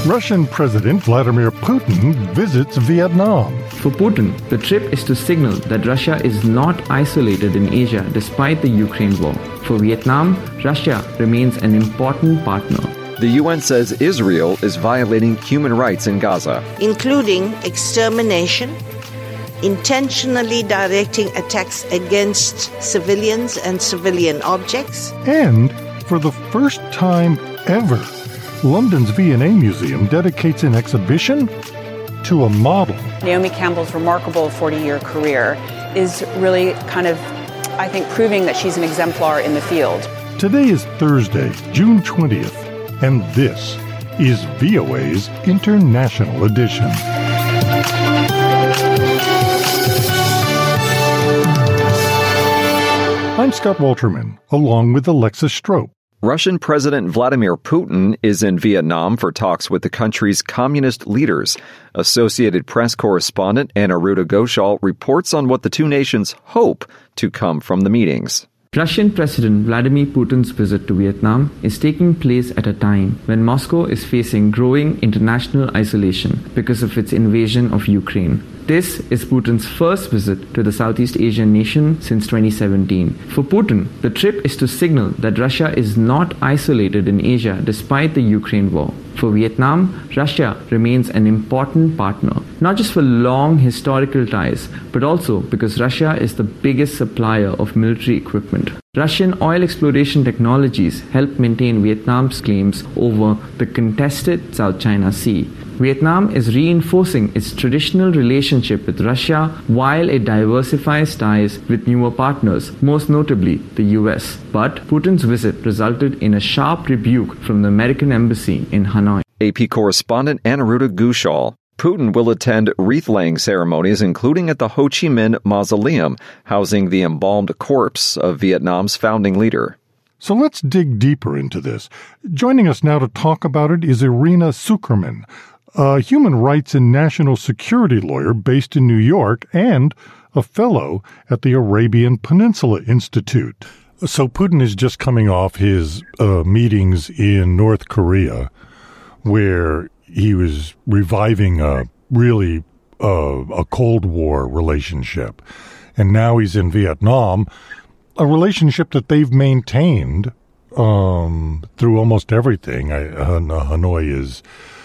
Russian President Vladimir Putin visits Vietnam. For Putin, the trip is to signal that Russia is not isolated in Asia despite the Ukraine war. For Vietnam, Russia remains an important partner. The UN says Israel is violating human rights in Gaza, including extermination, intentionally directing attacks against civilians and civilian objects. And for the first time ever, London's V&A Museum dedicates an exhibition to a model. Naomi Campbell's remarkable 40-year career is really kind of, I think, proving that she's an exemplar in the field. Today is Thursday, June 20th, and this is VOA's International Edition. I'm Scott Walterman, along with Alexis Strope. Russian President Vladimir Putin is in Vietnam for talks with the country's communist leaders. Associated Press correspondent Aniruddha Ghoshal reports on what the two nations hope to come from the meetings. Russian President Vladimir Putin's visit to Vietnam is taking place at a time when Moscow is facing growing international isolation because of its invasion of Ukraine. This is Putin's first visit to the Southeast Asian nation since 2017. For Putin, the trip is to signal that Russia is not isolated in Asia despite the Ukraine war. For Vietnam, Russia remains an important partner, not just for long historical ties, but also because Russia is the biggest supplier of military equipment. Russian oil exploration technologies help maintain Vietnam's claims over the contested South China Sea. Vietnam is reinforcing its traditional relationship with Russia while it diversifies ties with newer partners, most notably the US. But Putin's visit resulted in a sharp rebuke from the American embassy in Hanoi. AP correspondent Aniruddha Ghoshal. Putin will attend wreath-laying ceremonies, including at the Ho Chi Minh Mausoleum, housing the embalmed corpse of Vietnam's founding leader. So let's dig deeper into this. Joining us now to talk about it is Irina Tsukerman, a human rights and national security lawyer based in New York and a fellow at the Arabian Peninsula Institute. So Putin is just coming off his meetings in North Korea, where he was reviving a Cold War relationship. And now he's in Vietnam, a relationship that they've maintained through almost everything. Hanoi is...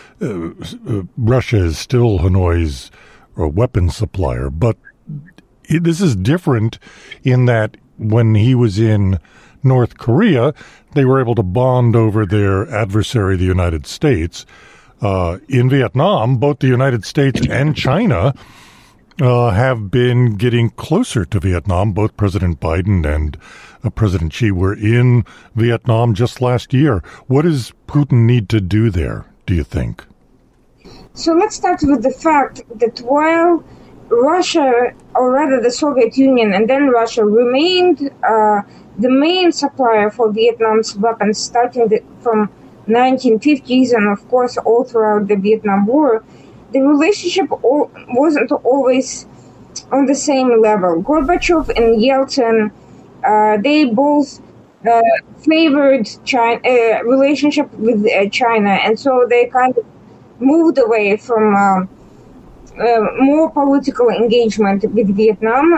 Russia is still Hanoi's weapons supplier, but this is different in that when he was in North Korea, they were able to bond over their adversary, the United States. In Vietnam, both the United States and China have been getting closer to Vietnam. Both President Biden and President Xi were in Vietnam just last year. What does Putin need to do there, do you think? So let's start with the fact that while Russia, or rather the Soviet Union and then Russia, remained the main supplier for Vietnam's weapons starting from 1950s and of course all throughout the Vietnam War, the relationship wasn't always on the same level. Gorbachev and Yeltsin, they both favored China, relationship with China, and so they kind of moved away from more political engagement with Vietnam.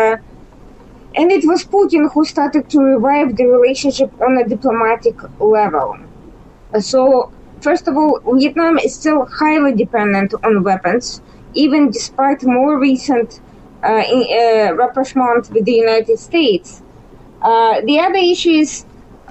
And it was Putin who started to revive the relationship on a diplomatic level. So, first of all, Vietnam is still highly dependent on weapons, even despite more recent rapprochement with the United States. The other issue is,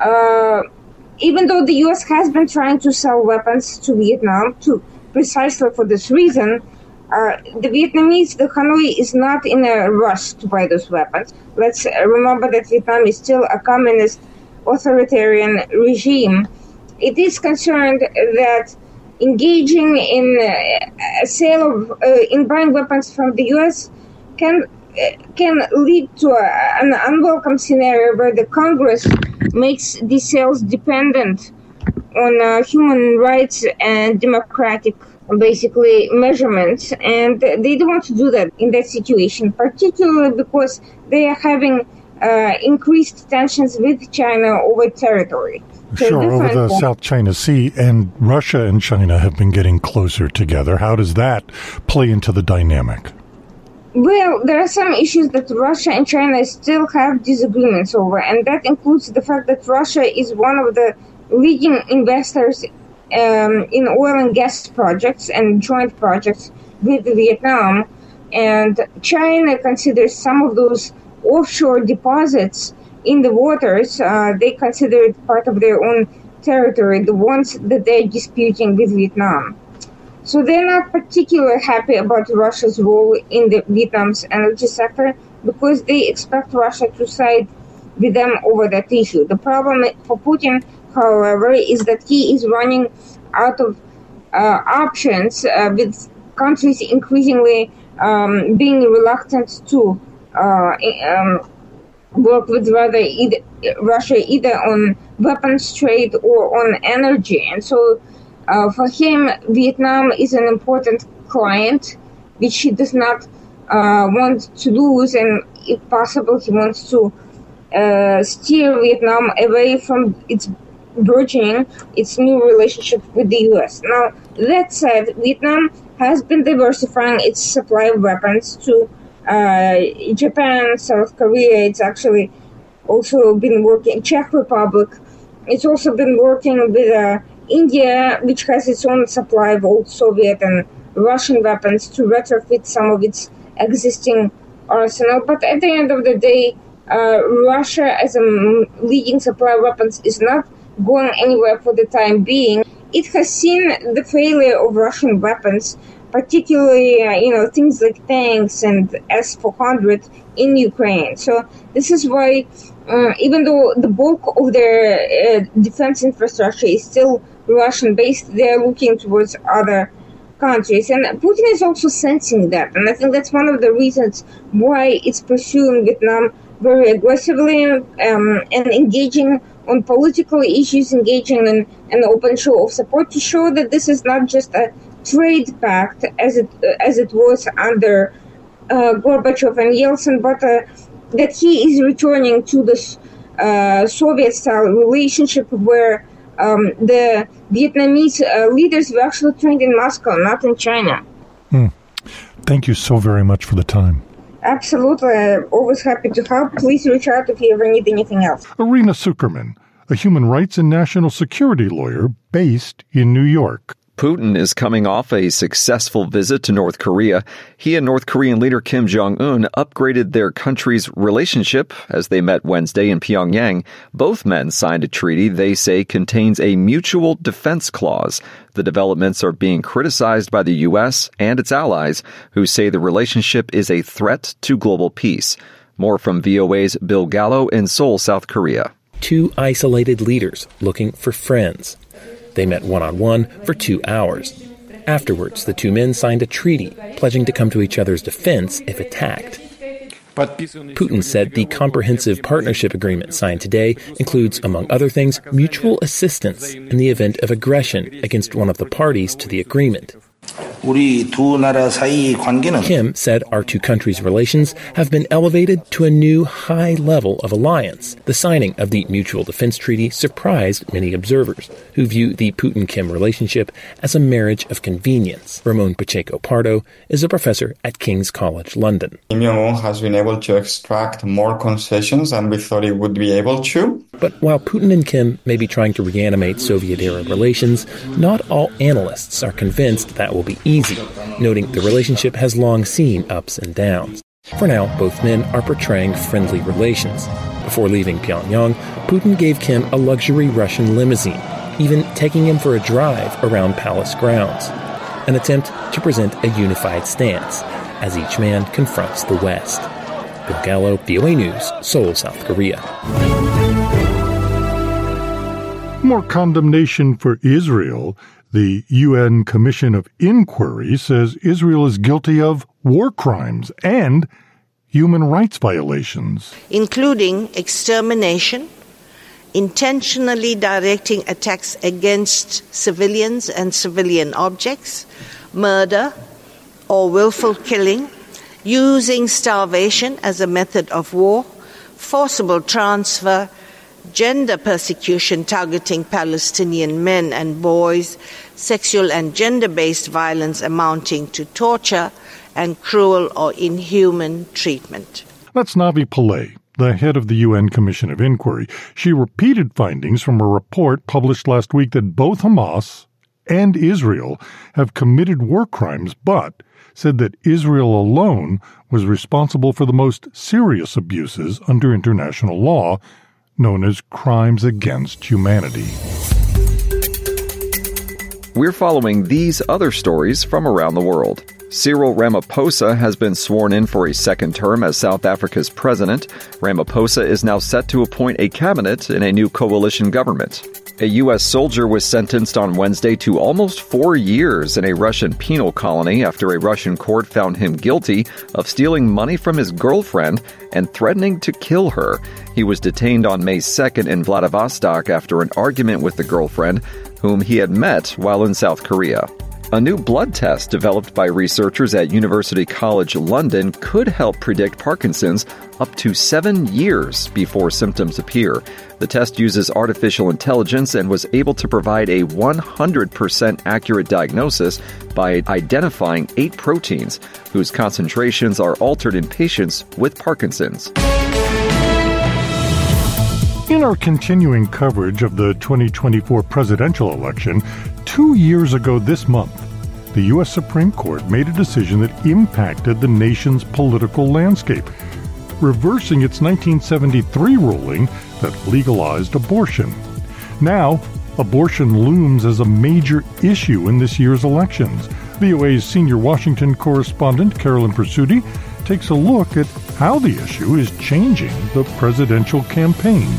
even though the U.S. has been trying to sell weapons to Vietnam, precisely for this reason, the Vietnamese, the Hanoi, is not in a rush to buy those weapons. Let's remember that Vietnam is still a communist authoritarian regime. It is concerned that engaging in a sale of in buying weapons from the U.S. can lead to an unwelcome scenario where the Congress makes these sales dependent on human rights and democratic, basically, measurements. And they don't want to do that in that situation, particularly because they are having increased tensions with China over territory. Sure, over the South China Sea, and Russia and China have been getting closer together. How does that play into the dynamic? Well, there are some issues that Russia and China still have disagreements over, and that includes the fact that Russia is one of the leading investors in oil and gas projects and joint projects with Vietnam, and China considers some of those offshore deposits in the waters, they consider it part of their own territory, the ones that they're disputing with Vietnam. So they're not particularly happy about Russia's role in Vietnam's energy sector because they expect Russia to side with them over that issue. The problem for Putin, however, is that he is running out of options with countries increasingly being reluctant to work with Russia either on weapons trade or on energy. And so for him, Vietnam is an important client which he does not want to lose, and if possible, he wants to steer Vietnam away from its new relationship with the U.S. Now, that said, Vietnam has been diversifying its supply of weapons to Japan, South Korea. It's actually also been working, Czech Republic. It's also been working with India, which has its own supply of old Soviet and Russian weapons to retrofit some of its existing arsenal. But at the end of the day, Russia as a leading supplier of weapons is not going anywhere for the time being. It has seen the failure of Russian weapons, particularly, things like tanks and S-400 in Ukraine. So this is why, even though the bulk of their defense infrastructure is still Russian-based, they're looking towards other countries. And Putin is also sensing that. And I think that's one of the reasons why it's pursuing Vietnam very aggressively and engaging on political issues, engaging in an open show of support to show that this is not just a trade pact as it was under Gorbachev and Yeltsin, but that he is returning to this Soviet-style relationship where the Vietnamese leaders were actually trained in Moscow, not in China. Thank you so very much for the time. Absolutely. I'm always happy to help. Please reach out if you ever need anything else. Irina Sukerman, a human rights and national security lawyer based in New York. Putin is coming off a successful visit to North Korea. He and North Korean leader Kim Jong-un upgraded their country's relationship as they met Wednesday in Pyongyang. Both men signed a treaty they say contains a mutual defense clause. The developments are being criticized by the U.S. and its allies, who say the relationship is a threat to global peace. More from VOA's Bill Gallo in Seoul, South Korea. Two isolated leaders looking for friends. They met one-on-one for 2 hours. Afterwards, the two men signed a treaty, pledging to come to each other's defense if attacked. Putin said the comprehensive partnership agreement signed today includes, among other things, mutual assistance in the event of aggression against one of the parties to the agreement. Kim said our two countries' relations have been elevated to a new high level of alliance. The signing of the Mutual Defense Treaty surprised many observers, who view the Putin-Kim relationship as a marriage of convenience. Ramon Pacheco Pardo is a professor at King's College London. Kim Jong-un has been able to extract more concessions than we thought he would be able to. But while Putin and Kim may be trying to reanimate Soviet-era relations, not all analysts are convinced that will be easy, noting the relationship has long seen ups and downs. For now, both men are portraying friendly relations. Before leaving Pyongyang, Putin gave Kim a luxury Russian limousine, even taking him for a drive around palace grounds, an attempt to present a unified stance as each man confronts the West. Bill Gallo, VOA News, Seoul, South Korea. More condemnation for Israel. The UN Commission of Inquiry says Israel is guilty of war crimes and human rights violations, including extermination, intentionally directing attacks against civilians and civilian objects, murder or willful killing, using starvation as a method of war, forcible transfer, gender persecution targeting Palestinian men and boys, sexual and gender-based violence amounting to torture, and cruel or inhuman treatment. That's Navi Pillay, the head of the UN Commission of Inquiry. She repeated findings from a report published last week that both Hamas and Israel have committed war crimes, but said that Israel alone was responsible for the most serious abuses under international law, known as crimes against humanity. We're following these other stories from around the world. Cyril Ramaphosa has been sworn in for a second term as South Africa's president. Ramaphosa is now set to appoint a cabinet in a new coalition government. A U.S. soldier was sentenced on Wednesday to almost 4 years in a Russian penal colony after a Russian court found him guilty of stealing money from his girlfriend and threatening to kill her. He was detained on May 2nd in Vladivostok after an argument with the girlfriend, whom he had met while in South Korea. A new blood test developed by researchers at University College London could help predict Parkinson's up to 7 years before symptoms appear. The test uses artificial intelligence and was able to provide a 100% accurate diagnosis by identifying 8 proteins whose concentrations are altered in patients with Parkinson's. In our continuing coverage of the 2024 presidential election, 2 years ago this month, the U.S. Supreme Court made a decision that impacted the nation's political landscape, reversing its 1973 ruling that legalized abortion. Now, abortion looms as a major issue in this year's elections. VOA's senior Washington correspondent, Carolyn Presutti, takes a look at how the issue is changing the presidential campaign.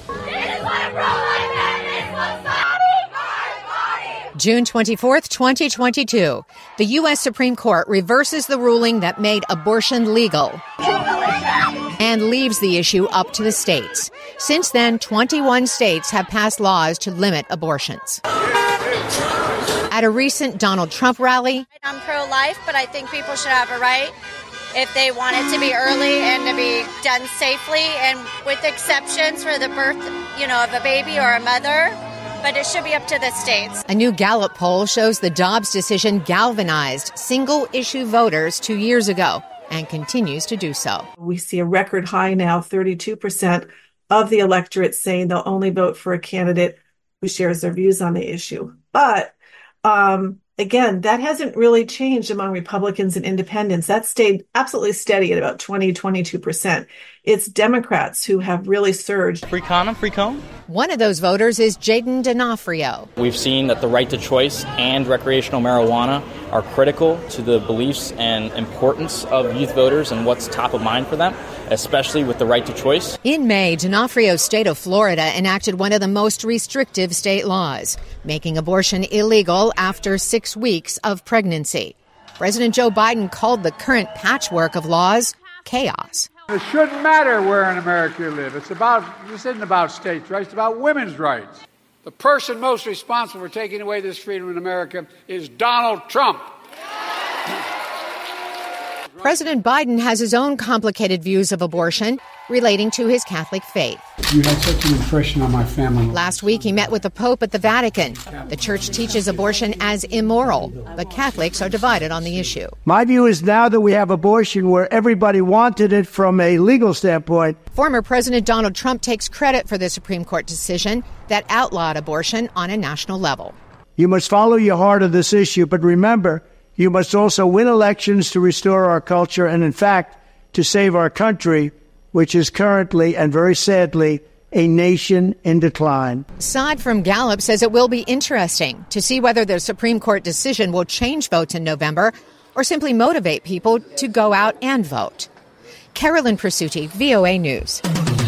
June 24th, 2022, the U.S. Supreme Court reverses the ruling that made abortion legal and leaves the issue up to the states. Since then, 21 states have passed laws to limit abortions. At a recent Donald Trump rally, I'm pro-life, but I think people should have a right if they want it to be early and to be done safely and with exceptions for the birth, of a baby or a mother. But it should be up to the states. A new Gallup poll shows the Dobbs decision galvanized single-issue voters 2 years ago and continues to do so. We see a record high now, 32% of the electorate saying they'll only vote for a candidate who shares their views on the issue. But again, that hasn't really changed among Republicans and independents. That stayed absolutely steady at about 22%. It's Democrats who have really surged. Free condom? One of those voters is Jayden D'Onofrio. We've seen that the right to choice and recreational marijuana are critical to the beliefs and importance of youth voters and what's top of mind for them, especially with the right to choice. In May, D'Onofrio's state of Florida enacted one of the most restrictive state laws, making abortion illegal after 6 weeks of pregnancy. President Joe Biden called the current patchwork of laws chaos. It shouldn't matter where in America you live. This isn't about states' rights, it's about women's rights. The person most responsible for taking away this freedom in America is Donald Trump. President Biden has his own complicated views of abortion relating to his Catholic faith. You had such an impression on my family. Last week, he met with the Pope at the Vatican. The church teaches abortion as immoral, but Catholics are divided on the issue. My view is now that we have abortion where everybody wanted it from a legal standpoint. Former President Donald Trump takes credit for the Supreme Court decision that outlawed abortion on a national level. You must follow your heart of this issue, but remember, you must also win elections to restore our culture and, in fact, to save our country, which is currently, and very sadly, a nation in decline. Saad from Gallup says it will be interesting to see whether the Supreme Court decision will change votes in November or simply motivate people to go out and vote. Carolyn Presutti, VOA News.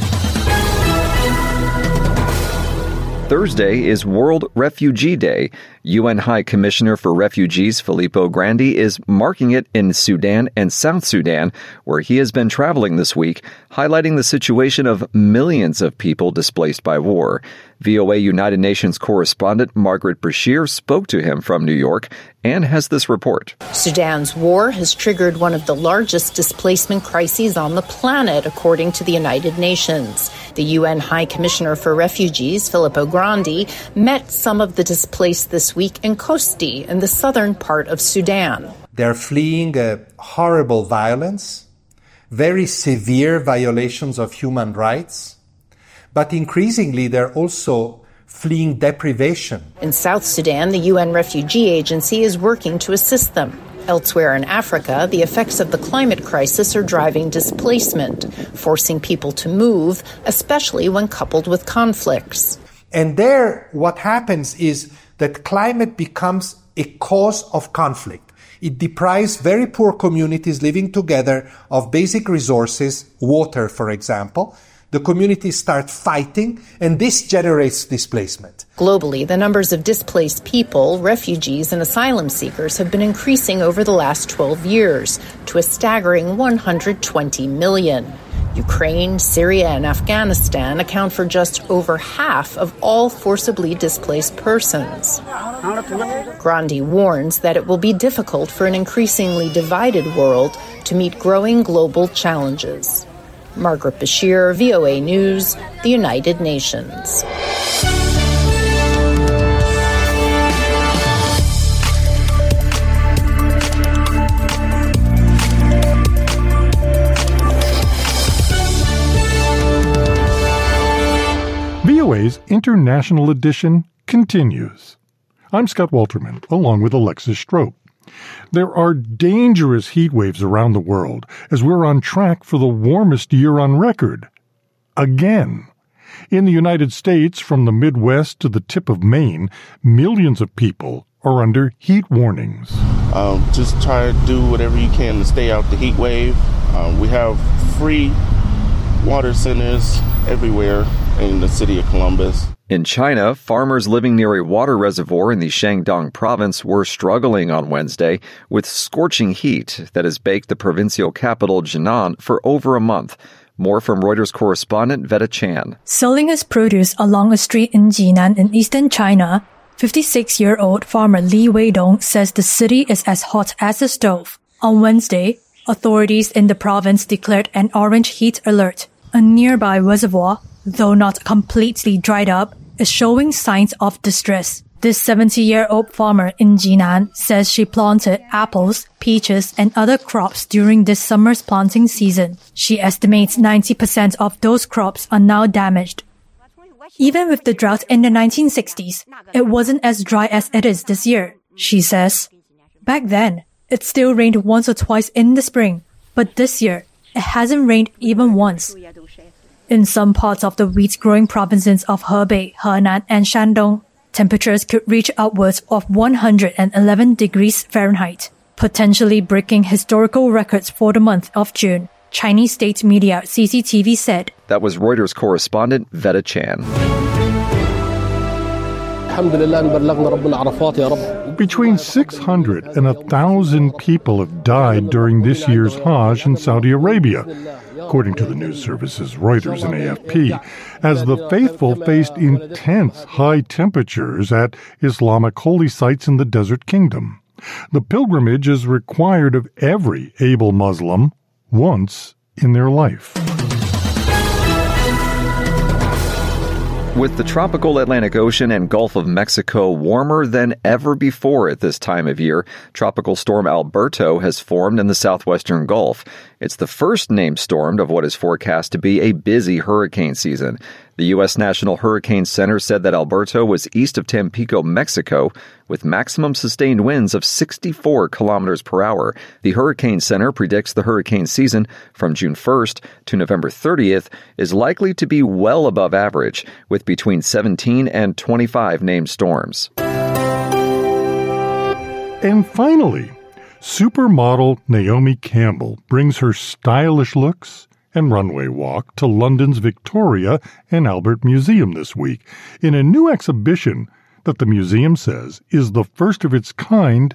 Thursday is World Refugee Day, UN High Commissioner for Refugees Filippo Grandi is marking it in Sudan and South Sudan, where he has been traveling this week, highlighting the situation of millions of people displaced by war. VOA United Nations correspondent Margaret Bashir spoke to him from New York and has this report. Sudan's war has triggered one of the largest displacement crises on the planet, according to the United Nations. The UN High Commissioner for Refugees, Filippo Grandi, met some of the displaced this week in Kosti, in the southern part of Sudan. They're fleeing horrible violence, very severe violations of human rights, but increasingly they're also fleeing deprivation. In South Sudan, the UN Refugee Agency is working to assist them. Elsewhere in Africa, the effects of the climate crisis are driving displacement, forcing people to move, especially when coupled with conflicts. And there, what happens is that climate becomes a cause of conflict. It deprives very poor communities living together of basic resources, water, for example. The communities start fighting, and this generates displacement. Globally, the numbers of displaced people, refugees, and asylum seekers have been increasing over the last 12 years to a staggering 120 million. Ukraine, Syria, and Afghanistan account for just over half of all forcibly displaced persons. Grandi warns that it will be difficult for an increasingly divided world to meet growing global challenges. Margaret Bashir, VOA News, the United Nations. VOA's International Edition continues. I'm Scott Walterman, along with Alexis Strope. There are dangerous heat waves around the world as we're on track for the warmest year on record. Again. In the United States, from the Midwest to the tip of Maine, millions of people are under heat warnings. Just try to do whatever you can to stay out the heat wave. We have free water centers everywhere in the city of Columbus. In China, farmers living near a water reservoir in the Shandong province were struggling on Wednesday with scorching heat that has baked the provincial capital Jinan for over a month. More from Reuters correspondent Veta Chan. Selling his produce along a street in Jinan in eastern China, 56-year-old farmer Li Weidong says the city is as hot as a stove. On Wednesday, authorities in the province declared an orange heat alert. A nearby reservoir, though not completely dried up, is showing signs of distress. This 70-year-old farmer in Jinan says she planted apples, peaches, and other crops during this summer's planting season. She estimates 90% of those crops are now damaged. Even with the drought in the 1960s, it wasn't as dry as it is this year, she says. Back then, it still rained once or twice in the spring, but this year, it hasn't rained even once. In some parts of the wheat-growing provinces of Hebei, Henan, and Shandong, temperatures could reach upwards of 111 degrees Fahrenheit, potentially breaking historical records for the month of June, Chinese state media CCTV said. That was Reuters correspondent Veta Chan. Between 600 and 1,000 people have died during this year's Hajj in Saudi Arabia, according to the news services Reuters and AFP, as the faithful faced intense high temperatures at Islamic holy sites in the Desert Kingdom. The pilgrimage is required of every able Muslim once in their life. With the tropical Atlantic Ocean and Gulf of Mexico warmer than ever before at this time of year, Tropical Storm Alberto has formed in the southwestern Gulf. It's the first named storm of what is forecast to be a busy hurricane season. The U.S. National Hurricane Center said that Alberto was east of Tampico, Mexico, with maximum sustained winds of 64 kilometers per hour. The Hurricane Center predicts the hurricane season from June 1st to November 30th is likely to be well above average, with between 17 and 25 named storms. And finally, supermodel Naomi Campbell brings her stylish looks and runway walk to London's Victoria and Albert Museum this week in a new exhibition that the museum says is the first of its kind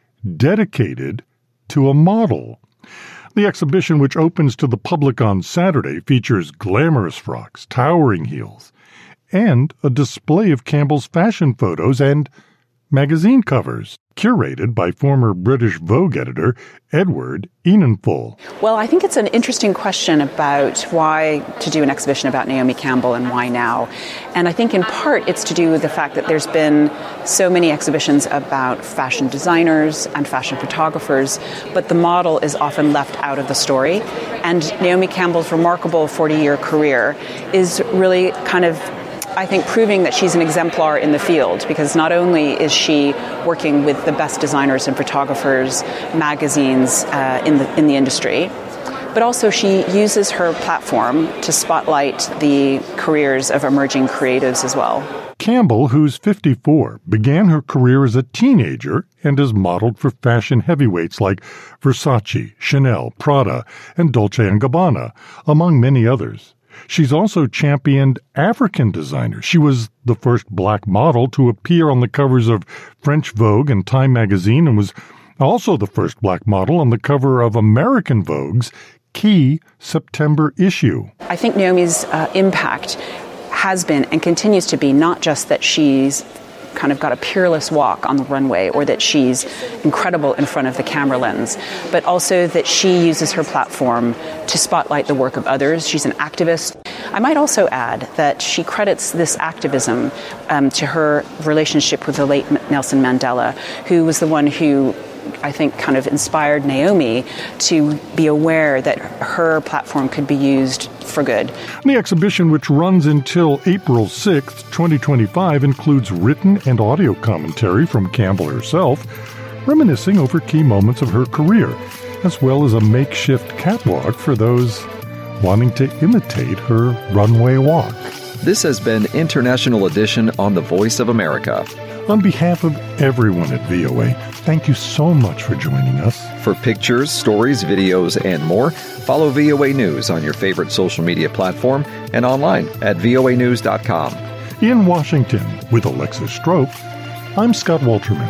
dedicated to a model. The exhibition, which opens to the public on Saturday, features glamorous frocks, towering heels, and a display of Campbell's fashion photos and magazine covers, curated by former British Vogue editor Edward Enenful. Well, I think it's an interesting question about why to do an exhibition about Naomi Campbell and why now. And I think in part it's to do with the fact that there's been so many exhibitions about fashion designers and fashion photographers, but the model is often left out of the story. And Naomi Campbell's remarkable 40-year career is really kind of, I think, proving that she's an exemplar in the field, because not only is she working with the best designers and photographers, magazines in the industry, but also she uses her platform to spotlight the careers of emerging creatives as well. Campbell, who's 54, began her career as a teenager and has modeled for fashion heavyweights like Versace, Chanel, Prada, and Dolce & Gabbana, among many others. She's also championed African designers. She was the first black model to appear on the covers of French Vogue and Time magazine, and was also the first black model on the cover of American Vogue's key September issue. I think Naomi's impact has been and continues to be not just that she's kind of got a peerless walk on the runway or that she's incredible in front of the camera lens, but also that she uses her platform to spotlight the work of others. She's an activist. I might also add that she credits this activism to her relationship with the late Nelson Mandela, who was the one who I think kind of inspired Naomi to be aware that her platform could be used for good. The exhibition, which runs until April 6th, 2025, includes written and audio commentary from Campbell herself, reminiscing over key moments of her career, as well as a makeshift catwalk for those wanting to imitate her runway walk. This has been International Edition on The Voice of America. On behalf of everyone at VOA, thank you so much for joining us. For pictures, stories, videos, and more, follow VOA News on your favorite social media platform and online at voanews.com. In Washington, with Alexis Strope, I'm Scott Walterman.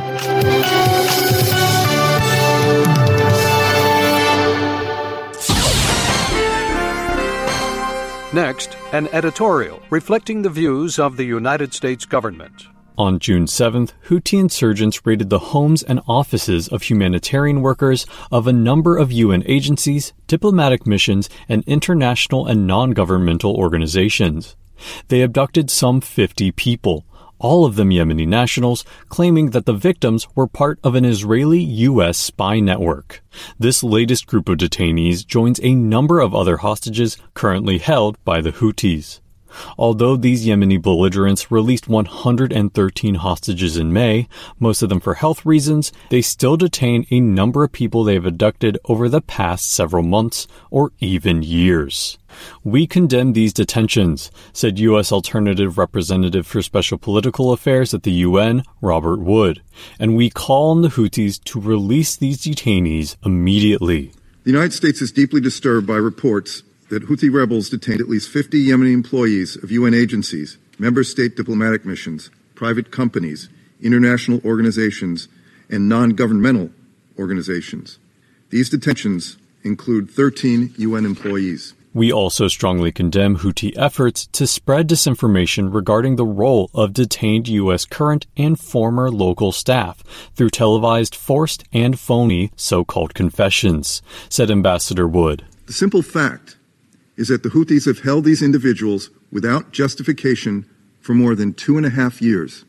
Next, an editorial reflecting the views of the United States government. On June 7th, Houthi insurgents raided the homes and offices of humanitarian workers of a number of UN agencies, diplomatic missions, and international and non-governmental organizations. They abducted some 50 people, all of them Yemeni nationals, claiming that the victims were part of an Israeli-U.S. spy network. This latest group of detainees joins a number of other hostages currently held by the Houthis. Although these Yemeni belligerents released 113 hostages in May, most of them for health reasons, they still detain a number of people they have abducted over the past several months or even years. We condemn these detentions, said U.S. Alternative Representative for Special Political Affairs at the UN, Robert Wood, and we call on the Houthis to release these detainees immediately. The United States is deeply disturbed by reports that Houthi rebels detained at least 50 Yemeni employees of UN agencies, member state diplomatic missions, private companies, international organizations, and non-governmental organizations. These detentions include 13 UN employees. We also strongly condemn Houthi efforts to spread disinformation regarding the role of detained U.S. current and former local staff through televised forced and phony so-called confessions, said Ambassador Wood. The simple fact is that the Houthis have held these individuals without justification for more than 2.5 years.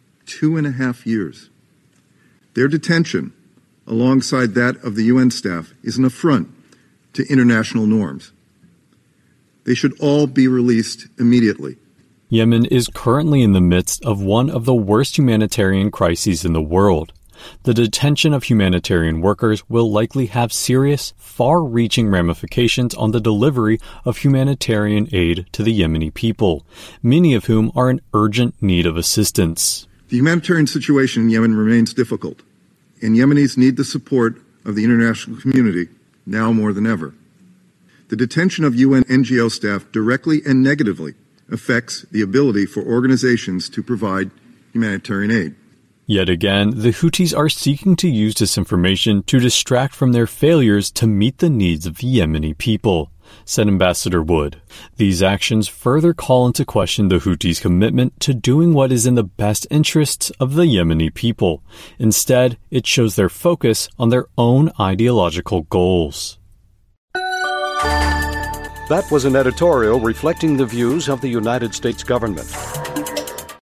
2.5 years. Their detention, alongside that of the UN staff, is an affront to international norms. They should all be released immediately. Yemen is currently in the midst of one of the worst humanitarian crises in the world. The detention of humanitarian workers will likely have serious, far-reaching ramifications on the delivery of humanitarian aid to the Yemeni people, many of whom are in urgent need of assistance. The humanitarian situation in Yemen remains difficult, and Yemenis need the support of the international community now more than ever. The detention of UN NGO staff directly and negatively affects the ability for organizations to provide humanitarian aid. Yet again, the Houthis are seeking to use disinformation to distract from their failures to meet the needs of the Yemeni people, said Ambassador Wood. These actions further call into question the Houthis' commitment to doing what is in the best interests of the Yemeni people. Instead, it shows their focus on their own ideological goals. That was an editorial reflecting the views of the United States government.